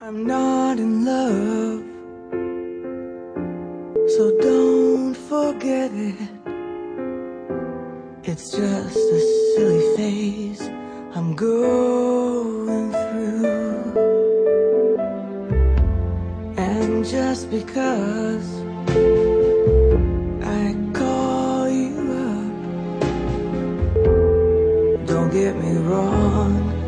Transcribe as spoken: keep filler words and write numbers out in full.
I'm not in love, so don't forget it. It's just a silly phase I'm going through. And just because I call you up, don't get me wrong,